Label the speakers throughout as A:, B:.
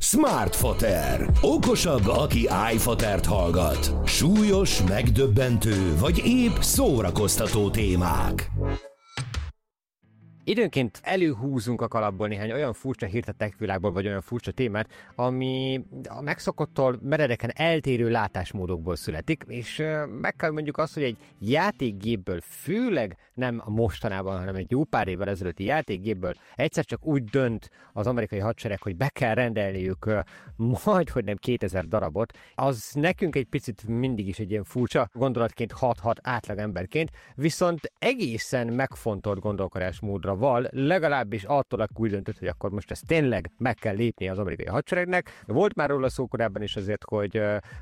A: Smartfotер. Okosabb, aki iFotert hallgat. Súlyos, megdöbbentő, vagy épp szórakoztató témák.
B: Időnként előhúzunk a kalapból néhány olyan furcsa hírt a tech-világból, vagy olyan furcsa témát, ami a megszokottól meredeken eltérő látásmódokból születik, és meg kell mondjuk azt, hogy egy játékgépből, főleg nem a mostanában, hanem egy jó pár évvel ezelőtti játékgépből egyszer csak úgy dönt az amerikai hadsereg, hogy be kell rendelniük majdhogy nem 2000 darabot, az nekünk egy picit mindig is egy ilyen furcsa gondolatként hathat átlagemberként, viszont egészen megfontolt gondolkodásmódra legalábbis attól úgy döntött, hogy akkor most ezt tényleg meg kell lépni az amerikai hadseregnek. Volt már róla szó korábban is azért, hogy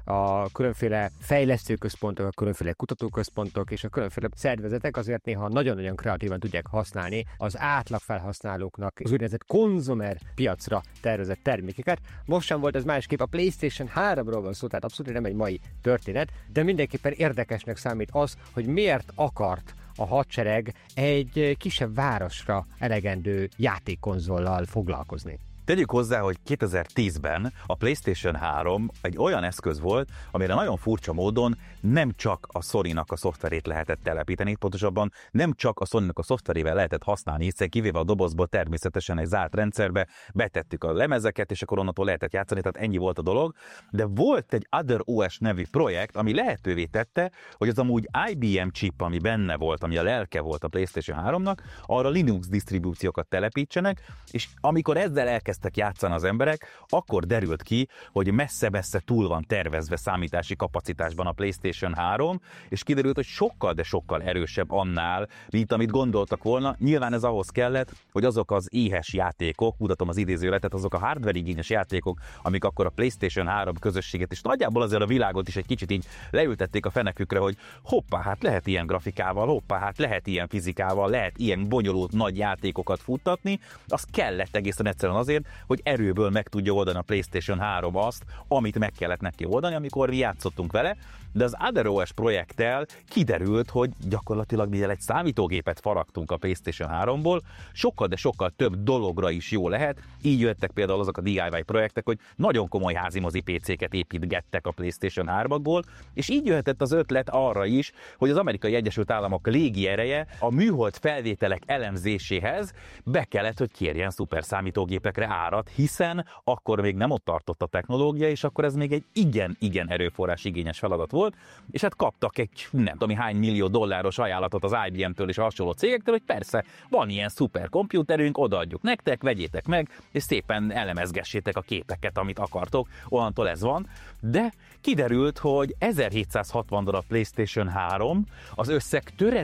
B: a különféle fejlesztőközpontok, a különféle kutatóközpontok és a különféle szervezetek azért néha nagyon-nagyon kreatívan tudják használni az átlag felhasználóknak az úgynevezett konzumer piacra tervezett termékeket. Most sem volt ez másképp, a PlayStation 3-ról van szó, tehát abszolút nem egy mai történet, de mindenképpen érdekesnek számít az, hogy miért akart a hadsereg egy kisebb városra elegendő játékkonzollal foglalkozni.
C: Tegyük hozzá, hogy 2010-ben a PlayStation 3 egy olyan eszköz volt, amire nagyon furcsa módon nem csak a Sony-nak a szoftverét lehetett telepíteni, pontosabban nem csak a Sony-nak a szoftverével lehetett használni, hiszen kivéve a dobozból természetesen egy zárt rendszerbe betettük a lemezeket, és akkor onnantól lehetett játszani, tehát ennyi volt a dolog, de volt egy Other OS nevű projekt, ami lehetővé tette, hogy az amúgy IBM chip, ami benne volt, ami a lelke volt a PlayStation 3-nak, arra Linux disztribúciókat telepítsenek, és amikor ezzel elkezdtek játszani az emberek, akkor derült ki, hogy messze-messze túl van tervezve számítási kapacitásban a PlayStation 3, és kiderült, hogy sokkal, de sokkal erősebb annál, mint amit gondoltak volna. Nyilván ez ahhoz kellett, hogy azok az éhes játékok, mutatom az idézőletet, azok a hardware igényes játékok, amik akkor a PlayStation 3 közösséget, és nagyjából azért a világot is egy kicsit így leültették a fenekükre, hogy hoppá, hát lehet ilyen grafikával, hoppá, hát lehet ilyen fizikával, lehet ilyen bonyolult nagy játékokat futtatni, az kellett egészen egyszerűen azért, hogy erőből meg tudja oldani a PlayStation 3 azt, amit meg kellett neki oldani, amikor mi játszottunk vele, de az Other OS projekttel kiderült, hogy gyakorlatilag mivel egy számítógépet faragtunk a PlayStation 3-ból, sokkal, de sokkal több dologra is jó lehet. Így jöttek például azok a DIY projektek, hogy nagyon komoly házimozi PC-ket építgettek a PlayStation 3-ból, és így jöhetett az ötlet arra is, hogy az Amerikai Egyesült Államok légiereje a műhold felvételek elemzéséhez be kellett, hogy kérjen szuper számítógépekre árat, hiszen akkor még nem ott tartott a technológia, és akkor ez még egy igen erőforrás igényes feladat volt, és hát kaptak egy nem tudom hány millió dolláros ajánlatot az IBM-től és a hasonló cégektől, hogy persze, van ilyen szuperkomputerünk, odaadjuk nektek, vegyétek meg, és szépen elemezgessétek a képeket, amit akartok, onnantól ez van, de kiderült, hogy 1760 darab PlayStation 3 az összeg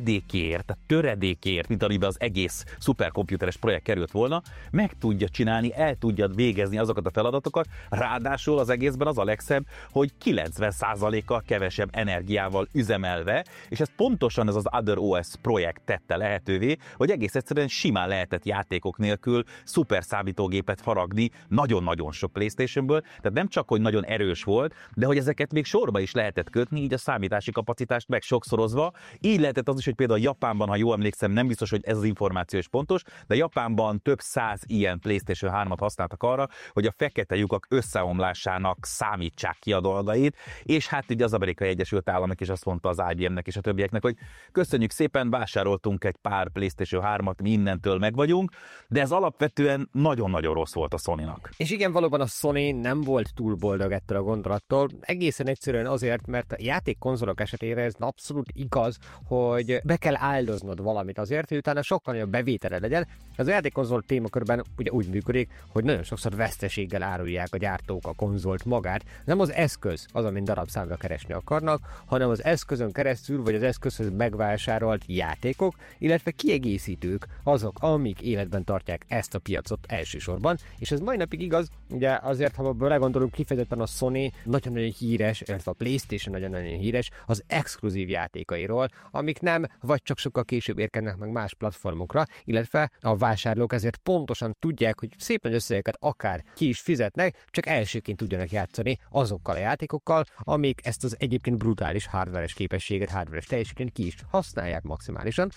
C: töredékért, mint amiben az egész szuperkomputeres projekt került volna, meg tudja csinálni, el tudja végezni azokat a feladatokat, ráadásul az egészben az a legszebb, hogy 90%-kal kevesebb energiával üzemelve, és ez pontosan ez az Other OS projekt tette lehetővé, hogy egész egyszerűen simán lehetett játékok nélkül szuper számítógépet faragni nagyon-nagyon sok PlayStationből, tehát nem csak, hogy nagyon erős volt, de hogy ezeket még sorba is lehetett kötni, így a számítási kapacitást meg sokszorozva. Így lehetett az is, hogy például Japánban, ha jól emlékszem, nem biztos, hogy ez az információ is pontos, de Japánban több száz ilyen PlayStation 3-at használtak arra, hogy a fekete lyukak összeomlásának számítsák ki a dolgait, és hát ugye az Amerikai Egyesült Államok is azt mondta az IBM-nek és a többieknek, hogy köszönjük szépen, vásároltunk egy pár PlayStation 3-at, mi innentől meg vagyunk, de ez alapvetően nagyon-nagyon rossz volt a Sony-nak.
B: És igen, valóban a Sony nem volt túl boldog ettől a gondolattól, egészen egyszerűen azért, mert a játékkonzolok esetére ez abszolút igaz, hogy be kell áldoznod valamit azért, hogy utána sokkal nagyobb bevétele legyen. Az a játékkonzol témakörben ugye úgy működik, hogy nagyon sokszor veszteséggel árulják a gyártók a konzolt magát. Nem az eszköz az, amin darabszámra keresni akarnak, hanem az eszközön keresztül, vagy az eszközhöz megvásárolt játékok, illetve kiegészítők azok, amik életben tartják ezt a piacot elsősorban, és ez mai napig igaz, ugye azért, ha belegondolunk, kifejezetten a Sony nagyon-nagyon híres, illetve a PlayStation nagyon-nagyon híres az exkluzív játékairól, amik nem, vagy csak sokkal később érkeznek meg más platformokra, illetve a vásárlók ezért pontosan tudják, hogy szép nagy összegeket akár ki is fizetnek, csak elsőként tudjanak játszani azokkal a játékokkal, amik ezt az egyébként brutális hardveres képességet, hardveres teljesítményt ki is használják maximálisan.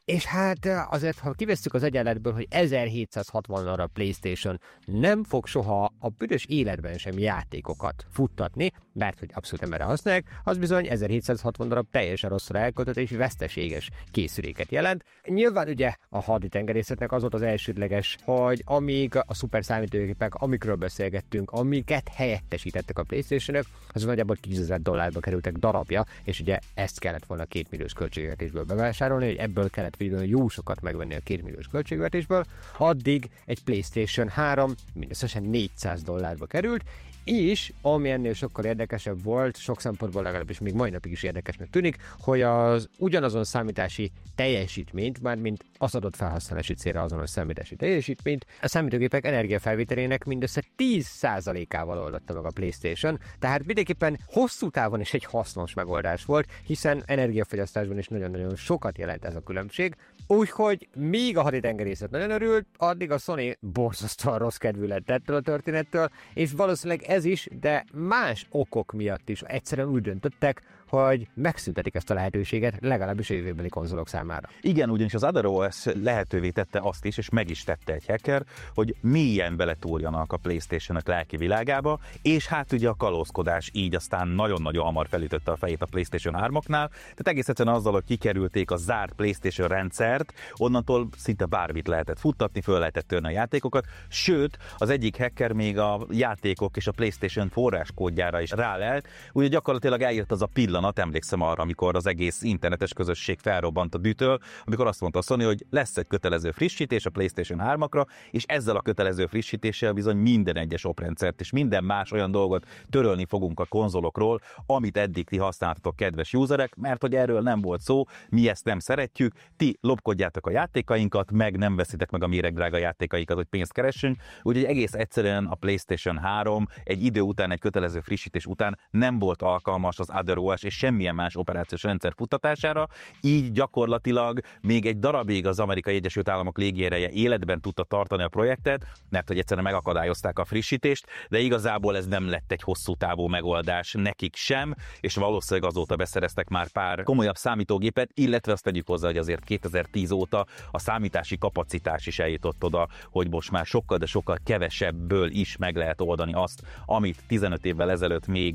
B: És hát azért, ha kivesszük az egyenletből, hogy 1760 darab PlayStation nem fog soha a büdös életben sem játékokat futtatni, mert hogy abszolút nem erre használják, az bizony 1760 darab teljesen rosszra elköltött és veszteséges készüléket jelent. Nyilván ugye a haditengerészetnek az volt az elsődleges, hogy amíg a szuper számítógépek, amikről beszélgettünk, amiket helyettesítettek a PlayStation-ök, az nagyjából $10,000 kerültek darabja, és ugye ezt kellett volna 2 milliós költségvetésből bevásárolni, hogy ebből kellett végül jó sokat megvenni a 2 milliós költségvetésből, addig egy PlayStation 3 mindösszesen $400 került, és ami ennél sokkal érdekesebb volt, sok szempontból legalábbis még mai napig is érdekesnek tűnik, hogy az ugyanazon számítási teljesítményt, mármint az adott felhasználási célra azonos számítási teljesítményt, a számítógépek energiafelvételének mindössze 10%-ával oldotta meg a PlayStation, tehát mindenképpen hosszú távon is egy hasznos megoldás volt, hiszen energiafogyasztásban is nagyon-nagyon sokat jelent ez a különbség, úgyhogy míg a haditengerészet nagyon örült, addig a Sony borzasztóan rossz kedvű lett ettől a történettől, és valószínűleg ez is, de más okok miatt is egyszerűen úgy döntöttek, hogy megszüntetik ezt a lehetőséget, legalábbis a jövőbeli konzolok számára.
C: Igen, ugyanis az Other OS lehetővé tette azt is, és meg is tette egy hacker, hogy mélyen beletúrjanak a PlayStation-ök lelki világába, és hát ugye a kalózkodás így aztán nagyon-nagyon hamar felütötte a fejét a PlayStation 3-oknál, tehát egész egyszerűen azzal, hogy kikerülték a zárt PlayStation rendszert, onnantól szinte bármit lehetett futtatni, föl lehetett törni a játékokat, sőt, az egyik hacker még a játékok és a PlayStation forráskódjára is rálelt, ugye gyakorlatilag eljött az a pillanat, emlékszem arra, amikor az egész internetes közösség felrobbant a dűtől, amikor azt mondta a Sony, hogy lesz egy kötelező frissítés a PlayStation 3-akra, és ezzel a kötelező frissítéssel bizony minden egyes oprendszert és minden más olyan dolgot törölni fogunk a konzolokról, amit eddig ti használtatok, kedves userek, mert hogy erről nem volt szó, mi ezt nem szeretjük, ti lopkodjátok a játékainkat, meg nem veszitek meg a méregdrága játékaikat, hogy pénzt keressünk, úgyhogy egész egyszerűen a PlayStation 3 egy idő után, egy kötelező frissítés után nem volt alkalmas az Other OS és semmilyen más operációs rendszer futtatására, így gyakorlatilag még egy darabig az Amerikai Egyesült Államok légiereje életben tudta tartani a projektet, mert hogy egyszerűen megakadályozták a frissítést, de igazából ez nem lett egy hosszú távú megoldás nekik sem, és valószínűleg azóta beszereztek már pár komolyabb számítógépet, illetve azt tegyük hozzá, hogy azért 2010 óta a számítási kapacitás is eljutott oda, hogy most már sokkal, de sokkal kevesebből is meg lehet oldani azt, amit 15 évvel ezelőtt még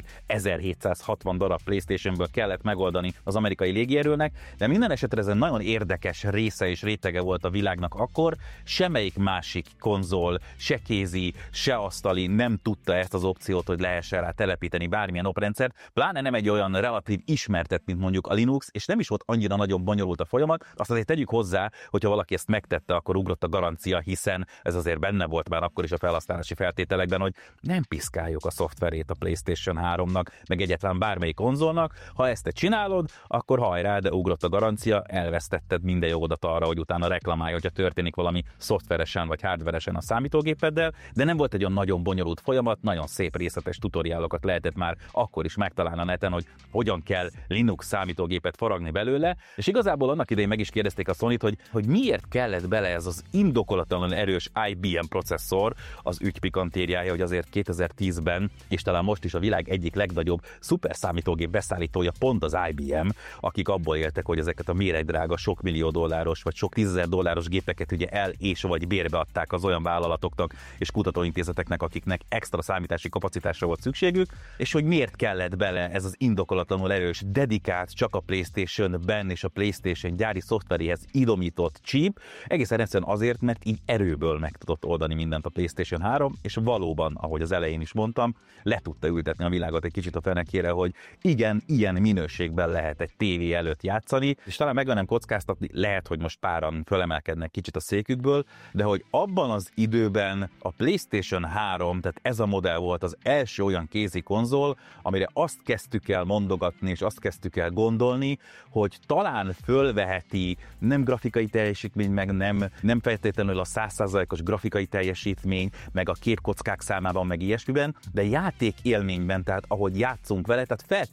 C: 1760 darab PlayStationből kellett megoldani az amerikai légierőnek, de minden esetre ez egy nagyon érdekes része és rétege volt a világnak akkor, semmelyik másik konzol, se kézi, se asztali nem tudta ezt az opciót, hogy lehessen rá telepíteni bármilyen oprendszert, pláne nem egy olyan relatív ismertet, mint mondjuk a Linux, és nem is volt annyira nagyon bonyolult a folyamat, azt azért tegyük hozzá, hogyha valaki ezt megtette, akkor ugrott a garancia, hiszen ez azért benne volt már akkor is a felhasználási feltételekben, hogy nem piszkáljuk a szoftverét a PlayStation 3-nak, meg egyáltalán bármelyik konzolnak, ha ezt te csinálod, akkor hajrá, de ugrott a garancia, elvesztetted minden jogodat arra, hogy utána reklamálj, hogyha történik valami szoftveresen vagy hardveresen a számítógépeddel, de nem volt egy olyan nagyon bonyolult folyamat, nagyon szép részletes tutoriálokat lehetett már akkor is megtalálni a neten, hogy hogyan kell Linux számítógépet faragni belőle, és igazából annak idején meg is kérdezték a Sony-t, hogy miért kellett bele ez az indokolatlanul erős IBM processzor, az ügy pikantériája, hogy azért 2010-ben, és talán most is a világ egyik legnagyobb szuperszámítógép beszállítója pont az IBM, akik abból éltek, hogy ezeket a méregdrága sok millió dolláros vagy sok $10,000 gépeket ugye el és vagy bérbe adták az olyan vállalatoknak és kutatóintézeteknek, akiknek extra számítási kapacitásra volt szükségük, és hogy miért kellett bele ez az indokolatlanul erős, dedikált csak a PlayStation-ben és a PlayStation gyári szoftveréhez idomított chip, egészen egyszerűen azért, mert így erőből meg tudott oldani mindent a PlayStation 3, és valóban, ahogy az elején is mondtam, le tudta ültetni a világot egy kicsit a fenekére, hogy igen, ilyen minőségben lehet egy tévé előtt játszani, és talán meg nem kockáztatni, lehet, hogy most páran fölemelkednek kicsit a székükből, de hogy abban az időben a PlayStation 3, tehát ez a modell volt az első olyan kézi konzol, amire azt kezdtük el mondogatni, és azt kezdtük el gondolni, hogy talán fölveheti nem grafikai teljesítmény, meg nem feltétlenül a 100%-os grafikai teljesítmény, meg a képkockák számában, meg ilyesmiben, de játék élményben, tehát ahogy játszunk vele, tehát fel tudja venni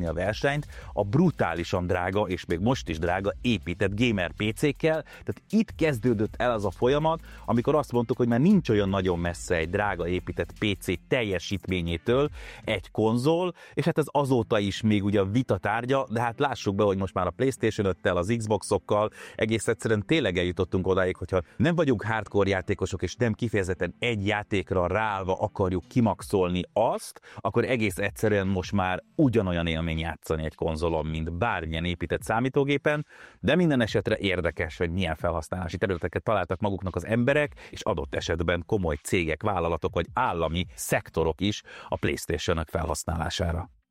C: felvenni a versenyt a brutálisan drága, és még most is drága épített gamer PC-kkel. Tehát itt kezdődött el az a folyamat, amikor azt mondtuk, hogy már nincs olyan nagyon messze egy drága épített PC teljesítményétől egy konzol, és hát ez azóta is még ugye a vita tárgya, de hát lássuk be, hogy most már a PlayStation 5-tel, az Xboxokkal egész egyszerűen tényleg eljutottunk odáig, hogyha nem vagyunk hardcore játékosok, és nem kifejezetten egy játékra ráállva akarjuk kimaxolni azt, akkor egész egyszerűen most már ugyanolyan élmény játszani egy konzolon, mint bármilyen épített számítógépen, de minden esetre érdekes, hogy milyen felhasználási területeket találtak maguknak az emberek, és adott esetben komoly cégek, vállalatok vagy állami szektorok is a PlayStation-ök felhasználására.